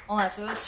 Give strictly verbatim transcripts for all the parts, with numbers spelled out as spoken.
Olá a todos.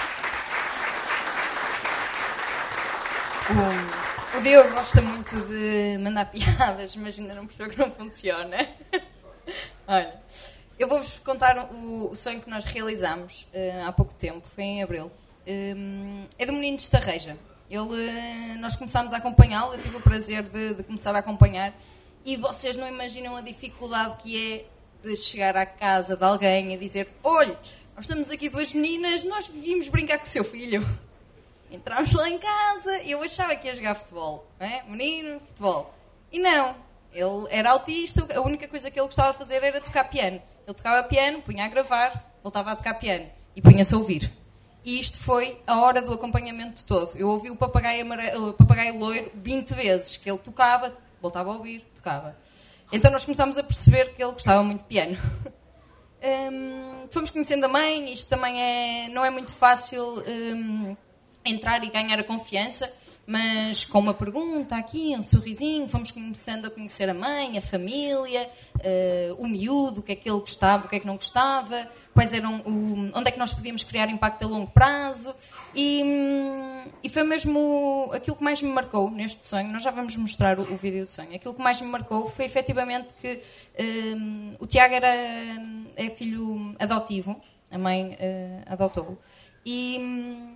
O, o Diogo gosta muito de mandar piadas, mas ainda não percebeu que não funciona. Olha, eu vou-vos contar o, o sonho que nós realizámos uh, há pouco tempo, foi em abril. Um, é do menino de Estarreja. Ele, uh, nós começámos a acompanhá-lo, eu tive o prazer de, de começar a acompanhar, e vocês não imaginam a dificuldade que é de chegar à casa de alguém e dizer: olha, nós estamos aqui duas meninas, nós vimos brincar com o seu filho. Entramos lá em casa, eu achava que ia jogar futebol, não é? Menino, futebol. E não, ele era autista, a única coisa que ele gostava de fazer era tocar piano. Ele tocava piano, punha a gravar, voltava a tocar piano e punha-se a ouvir. E isto foi a hora do acompanhamento todo. Eu ouvi o papagaio, amarelo, o papagaio loiro vinte vezes, que ele tocava, voltava a ouvir, tocava. Então nós começámos a perceber que ele gostava muito de piano. Um, fomos conhecendo a mãe, isto também é, não é muito fácil um, entrar e ganhar a confiança, mas com uma pergunta aqui, um sorrisinho, fomos começando a conhecer a mãe, a família, uh, o miúdo, o que é que ele gostava, o que é que não gostava, quais eram o, onde é que nós podíamos criar impacto a longo prazo, e, e foi mesmo aquilo que mais me marcou neste sonho. Nós já vamos mostrar o, o vídeo do sonho. Aquilo que mais me marcou foi efetivamente que um, o Tiago era, é filho adotivo, a mãe uh, adotou-o, e...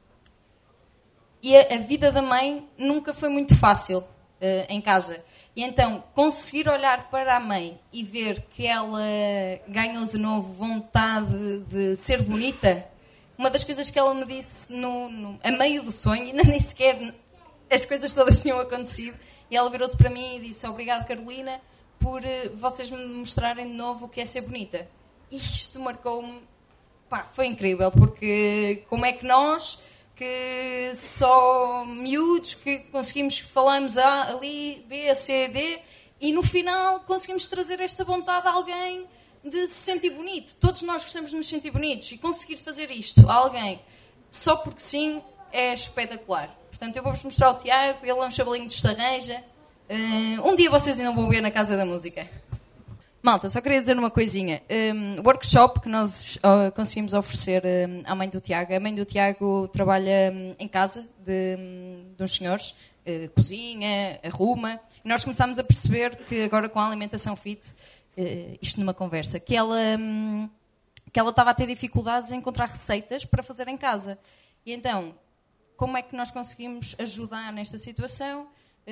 E a, a vida da mãe nunca foi muito fácil uh, em casa. E então, conseguir olhar para a mãe e ver que ela ganhou de novo vontade de ser bonita, uma das coisas que ela me disse no, no, a meio do sonho, ainda nem sequer as coisas todas tinham acontecido, e ela virou-se para mim e disse: obrigado, Carolina, por uh, vocês me mostrarem de novo o que é ser bonita. E isto marcou-me, pá, foi incrível, porque como é que nós... que só miúdos, que conseguimos, falamos A, ali, B, C, D, e no final conseguimos trazer esta vontade a alguém de se sentir bonito. Todos nós gostamos de nos sentir bonitos, e conseguir fazer isto a alguém só porque sim é espetacular. Portanto, eu vou-vos mostrar o Tiago, ele é um chavalinho de Estarreja. Uh, um dia vocês ainda vão ver na Casa da Música. Malta, só queria dizer uma coisinha. Um, workshop que nós uh, conseguimos oferecer um, à mãe do Tiago. A mãe do Tiago trabalha um, em casa de, um, de uns senhores, uh, cozinha, arruma. E nós começámos a perceber que agora com a alimentação fit, uh, isto numa conversa, que ela, um, que ela estava a ter dificuldades em encontrar receitas para fazer em casa. E então, como é que nós conseguimos ajudar nesta situação?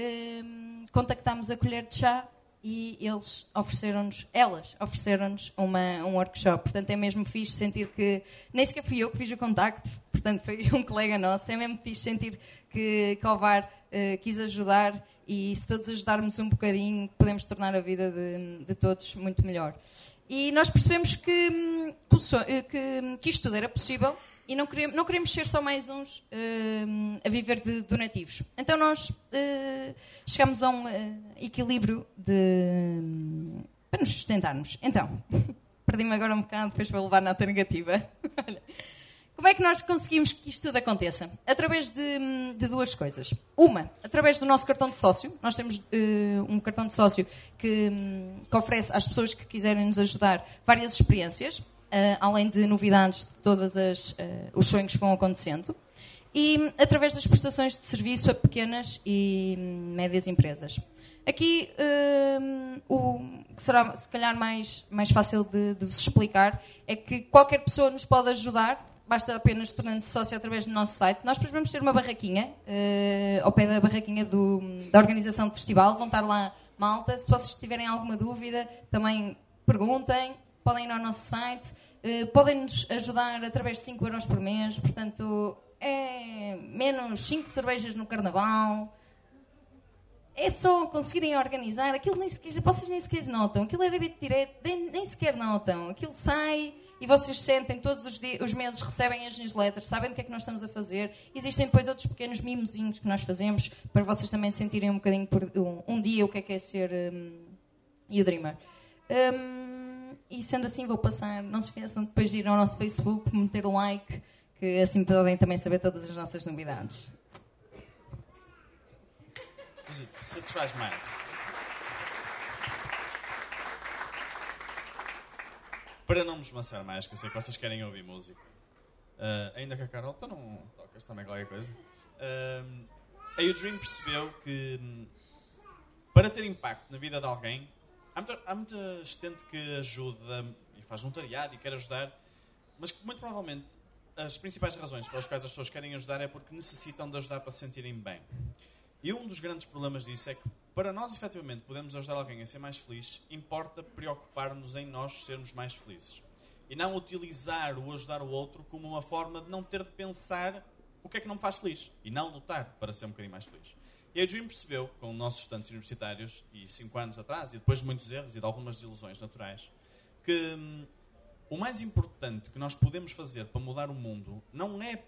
Um, contactámos a Colher de Chá, e eles ofereceram-nos, elas ofereceram-nos uma, um workshop. Portanto, é mesmo fixe sentir que, nem sequer fui eu que fiz o contacto, portanto foi um colega nosso, é mesmo fixe sentir que, que o V A R uh, quis ajudar, e se todos ajudarmos um bocadinho, podemos tornar a vida de, de todos muito melhor. E nós percebemos que, que, que isto tudo era possível, e não queremos, não queremos ser só mais uns uh, a viver de donativos. Então nós uh, chegamos a um uh, equilíbrio de, um, para nos sustentarmos. Então, perdi-me agora um bocado, depois vou levar nota negativa. Como é que nós conseguimos que isto tudo aconteça? Através de, de duas coisas. Uma, através do nosso cartão de sócio. Nós temos uh, um cartão de sócio que, um, que oferece às pessoas que quiserem nos ajudar várias experiências, Uh, além de novidades de todos uh, os sonhos que vão acontecendo, e através das prestações de serviço a pequenas e um, médias empresas. Aqui, uh, o que será se calhar mais, mais fácil de, de vos explicar é que qualquer pessoa nos pode ajudar, basta apenas tornando-se sócio através do nosso site. Nós depois vamos ter uma barraquinha, uh, ao pé da barraquinha do, da organização do festival, vão estar lá malta. Se vocês tiverem alguma dúvida, também perguntem. Podem ir ao nosso site, uh, podem-nos ajudar através de cinco euros por mês, portanto, é menos cinco cervejas no carnaval. É só conseguirem organizar, aquilo nem sequer, vocês nem sequer notam, aquilo é débito direto, nem, nem sequer notam, aquilo sai e vocês sentem, todos os, dias, os meses recebem as newsletters, sabem do que é que nós estamos a fazer. Existem depois outros pequenos mimozinhos que nós fazemos, para vocês também sentirem um bocadinho por um, um dia o que é que é ser um, YouDreamer. Um, E sendo assim, vou passar. Não se esqueçam de depois de ir ao nosso Facebook, meter o like, que assim podem também saber todas as nossas novidades. Satisfaz mais. Para não vos maçar mais, que eu sei que vocês querem ouvir música, Uh, ainda que a Carol, tu não tocas também qualquer coisa. Uh, a U-Dream percebeu que um, para ter impacto na vida de alguém, há muita, há muita gente que ajuda e faz voluntariado e quer ajudar, mas que muito provavelmente as principais razões pelas quais as pessoas querem ajudar é porque necessitam de ajudar para se sentirem bem. E um dos grandes problemas disso é que para nós efetivamente podermos ajudar alguém a ser mais feliz, importa preocupar-nos em nós sermos mais felizes. E não utilizar o ajudar o outro como uma forma de não ter de pensar o que é que não me faz feliz. E não lutar para ser um bocadinho mais feliz. E a Dream percebeu, com nossos estudantes universitários, e cinco anos atrás, e depois de muitos erros e de algumas desilusões naturais, que hum, o mais importante que nós podemos fazer para mudar o mundo não é,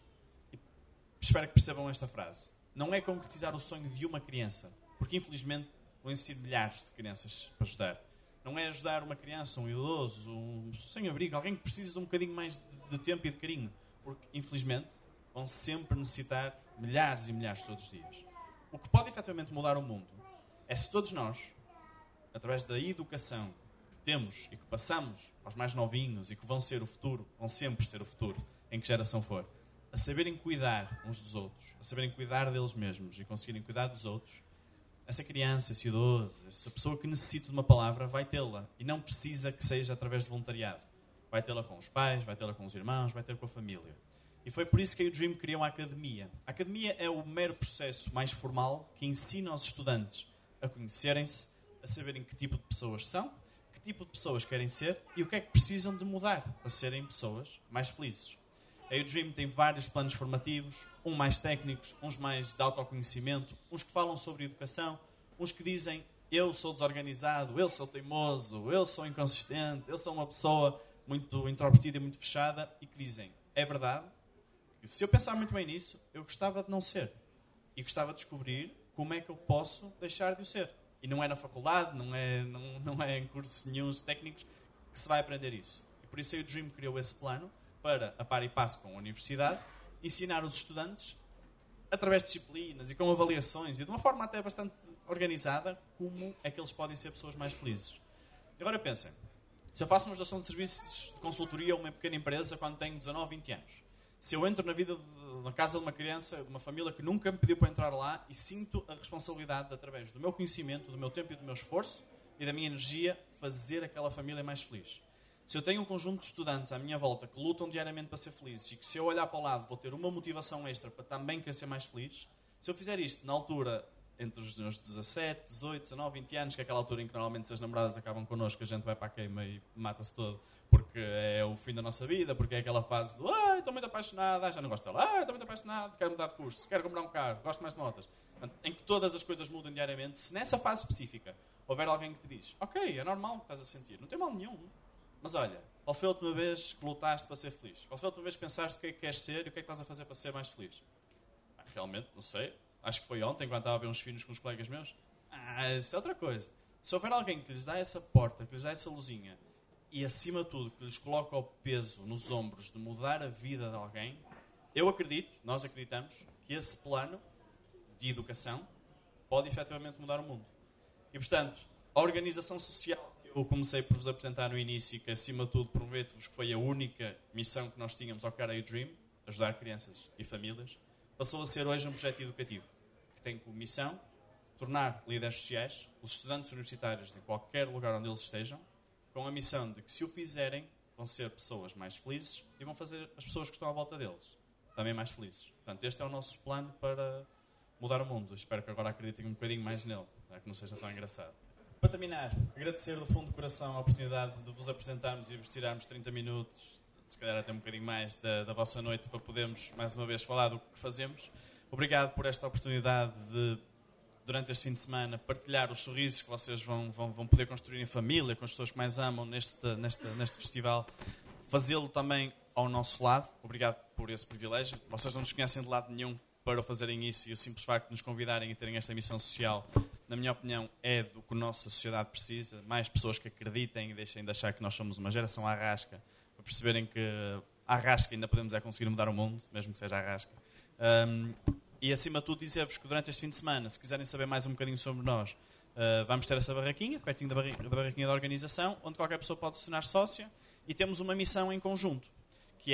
espero que percebam esta frase, não é concretizar o sonho de uma criança, porque infelizmente vão existir milhares de crianças para ajudar. Não é ajudar uma criança, um idoso, um sem-abrigo, alguém que precise de um bocadinho mais de, de tempo e de carinho, porque infelizmente vão sempre necessitar milhares e milhares todos os dias. O que pode efetivamente mudar o mundo é se todos nós, através da educação que temos e que passamos aos mais novinhos e que vão ser o futuro, vão sempre ser o futuro, em que geração for, a saberem cuidar uns dos outros, a saberem cuidar deles mesmos e conseguirem cuidar dos outros, essa criança, esse idoso, essa pessoa que necessita de uma palavra vai tê-la e não precisa que seja através de voluntariado. Vai tê-la com os pais, vai tê-la com os irmãos, vai ter com a família. E foi por isso que a U-Dream criou a Academia. A Academia é o mero processo mais formal que ensina aos estudantes a conhecerem-se, a saberem que tipo de pessoas são, que tipo de pessoas querem ser e o que é que precisam de mudar para serem pessoas mais felizes. A U-Dream tem vários planos formativos, uns mais técnicos, uns mais de autoconhecimento, uns que falam sobre educação, uns que dizem eu sou desorganizado, eu sou teimoso, eu sou inconsistente, eu sou uma pessoa muito introvertida e muito fechada, e que dizem, é verdade, que se eu pensar muito bem nisso, eu gostava de não ser. E gostava de descobrir como é que eu posso deixar de o ser. E não é na faculdade, não é, não, não é em cursos nenhuns técnicos que se vai aprender isso. E por isso a U-Dream criou esse plano para, a par e passo com a universidade, ensinar os estudantes, através de disciplinas e com avaliações, e de uma forma até bastante organizada, como é que eles podem ser pessoas mais felizes. Agora pensem, se eu faço uma gestão de serviços de consultoria a uma pequena empresa quando tenho dezanove, vinte anos, se eu entro na vida, de, na casa de uma criança, de uma família que nunca me pediu para entrar lá, e sinto a responsabilidade de, através do meu conhecimento, do meu tempo e do meu esforço, e da minha energia, fazer aquela família mais feliz. Se eu tenho um conjunto de estudantes à minha volta que lutam diariamente para ser felizes e que se eu olhar para o lado vou ter uma motivação extra para também querer ser mais feliz, se eu fizer isto na altura entre os meus dezassete, dezoito, dezanove, vinte anos, que é aquela altura em que normalmente as namoradas acabam connosco, a gente vai para a queima e mata-se todo porque é o fim da nossa vida, porque é aquela fase do ah, estou muito apaixonado, ah, já não gosto dela, ah, estou muito apaixonado, quero mudar de curso, quero comprar um carro, gosto mais de motas, em que todas as coisas mudam diariamente. Se nessa fase específica houver alguém que te diz ok, é normal o que estás a sentir, não tem mal nenhum, mas olha, qual foi a última vez que lutaste para ser feliz? Qual foi a última vez que pensaste o que é que queres ser e o que é que estás a fazer para ser mais feliz? Ah, realmente, não sei. Acho que foi ontem, quando estava a ver uns filhos com os colegas meus. Ah, isso é outra coisa. Se houver alguém que lhes dá essa porta, que lhes dá essa luzinha e, acima de tudo, que lhes coloca o peso nos ombros de mudar a vida de alguém, eu acredito, nós acreditamos, que esse plano de educação pode efetivamente mudar o mundo. E, portanto, a organização social eu comecei por vos apresentar no início, que acima de tudo prometo-vos que foi a única missão que nós tínhamos ao Cara U-Dream, ajudar crianças e famílias, passou a ser hoje um projeto educativo, que tem como missão tornar líderes sociais os estudantes universitários em qualquer lugar onde eles estejam, com a missão de que se o fizerem, vão ser pessoas mais felizes e vão fazer as pessoas que estão à volta deles também mais felizes. Portanto, este é o nosso plano para mudar o mundo. Espero que agora acreditem um bocadinho mais nele, para que não seja tão engraçado. Para terminar, agradecer do fundo do coração a oportunidade de vos apresentarmos e vos tirarmos trinta minutos, se calhar até um bocadinho mais, da, da vossa noite, para podermos, mais uma vez, falar do que fazemos. Obrigado por esta oportunidade de, durante este fim de semana, partilhar os sorrisos que vocês vão, vão, vão poder construir em família, com as pessoas que mais amam neste, neste, neste festival. Fazê-lo também ao nosso lado. Obrigado por esse privilégio. Vocês não nos conhecem de lado nenhum para fazerem isso, e o simples facto de nos convidarem e terem esta missão social, na minha opinião, é do que a nossa sociedade precisa. Mais pessoas que acreditem e deixem de achar que nós somos uma geração arrasca, para perceberem que a arrasca ainda podemos é conseguir mudar o mundo, mesmo que seja arrasca. Um, e acima de tudo dizer-vos que durante este fim de semana, se quiserem saber mais um bocadinho sobre nós, uh, vamos ter essa barraquinha, pertinho da, barri- da barraquinha da organização, onde qualquer pessoa pode se tornar sócia, e temos uma missão em conjunto, que é,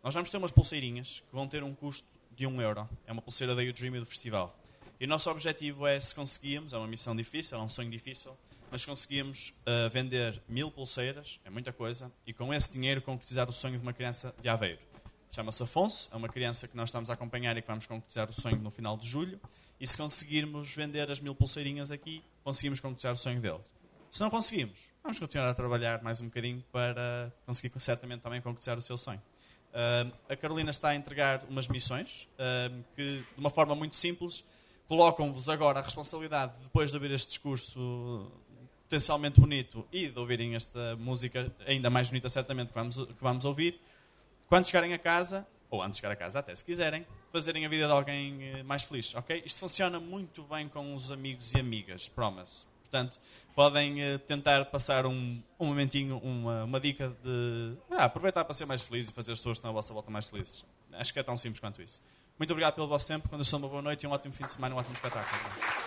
Nós vamos ter umas pulseirinhas que vão ter um custo de um euro. É uma pulseira da U-Dream e do festival. E o nosso objetivo é, se conseguirmos, é uma missão difícil, é um sonho difícil, mas conseguimos uh, vender mil pulseiras, é muita coisa, e com esse dinheiro concretizar o sonho de uma criança de Aveiro. Chama-se Afonso, é uma criança que nós estamos a acompanhar e que vamos concretizar o sonho no final de julho. E se conseguirmos vender as mil pulseirinhas aqui, conseguimos concretizar o sonho dele. Se não conseguimos, vamos continuar a trabalhar mais um bocadinho para conseguir certamente também concretizar o seu sonho. Uh, a Carolina está a entregar umas missões uh, que, de uma forma muito simples, colocam-vos agora a responsabilidade, depois de ouvir este discurso potencialmente bonito e de ouvirem esta música ainda mais bonita certamente que vamos, que vamos ouvir, quando chegarem a casa, ou antes de chegar a casa até se quiserem, fazerem a vida de alguém mais feliz, ok? Isto funciona muito bem com os amigos e amigas, promise. Portanto, podem uh, tentar passar um, um momentinho, uma, uma dica de ah, aproveitar para ser mais feliz e fazer as pessoas que estão à vossa volta mais felizes. Acho que é tão simples quanto isso. Muito obrigado pelo vosso tempo, condição de uma boa noite e um ótimo fim de semana, um ótimo espetáculo.